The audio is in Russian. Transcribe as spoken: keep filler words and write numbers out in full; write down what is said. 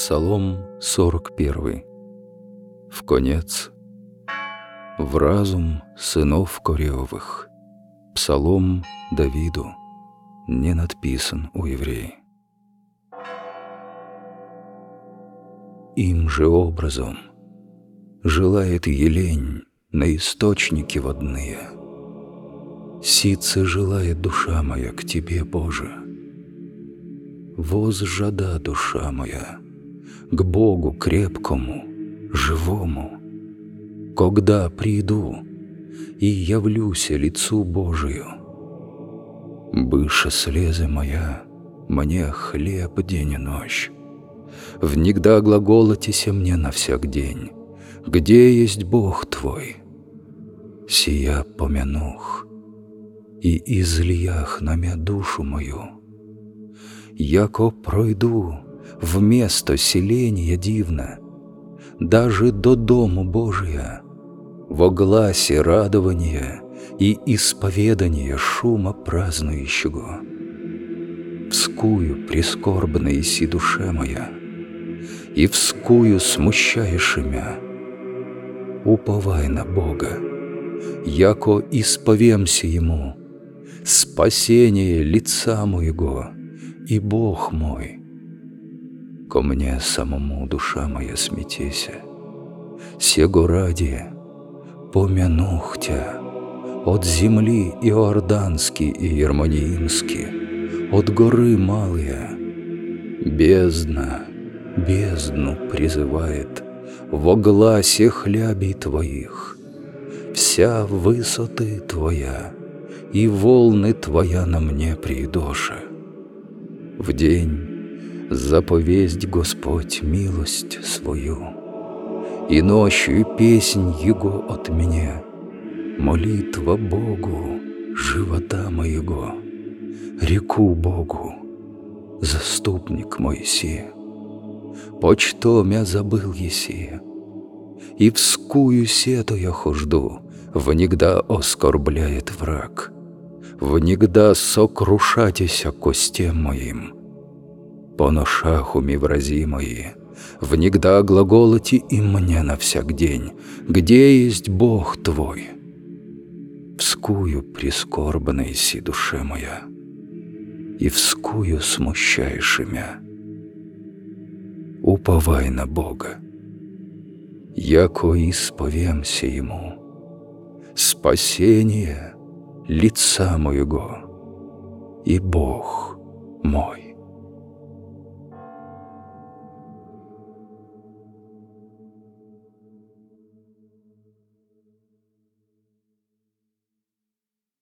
Псалом сорок первый. В конец, в разум сынов Кореовых. Псалом Давиду, не надписан у евреев. Им же образом желает елень на источники водные. Сице желает душа моя к Тебе, Боже. Возжада душа моя к Богу крепкому, живому. Когда приду и явлюся лицу Божию, быше слезы моя мне хлеб день и ночь. Внегда глаголотися мне на всяк день, где есть Бог Твой. Сия помянух и излиях на мя душу мою. Яко пройду в место селения дивно, даже до дому Божия, во гласе радования и исповедания шума празднующего. Вскую прискорбно иси душе моя, и вскую смущаешь имя. Уповай на Бога, яко исповемся Ему, спасение лица моего и Бог мой. Ко мне самому душа моя смятеся, сего ради помянух Тя от земли Иордански и Ермониимски, от горы малые. Бездна бездну призывает во гласе хлябей Твоих. Вся высоты Твоя и волны Твоя на мне придоша. В день заповесть Господь милость свою, и ночью песнь Его от меня, молитва Богу живота моего, реку Богу, заступник мой си. Почто мя забыл еси, и вскую сету я хожду, внегда оскорбляет враг, внегда сокрушатися костем моим. По ношах уми врази мои, внегда глаголоти и мне на всяк день, где есть Бог Твой. Вскую прискорбна иси душе моя, и вскую смущаешь имя. Уповай на Бога, яко исповемся Ему, спасение лица моего и Бог мой.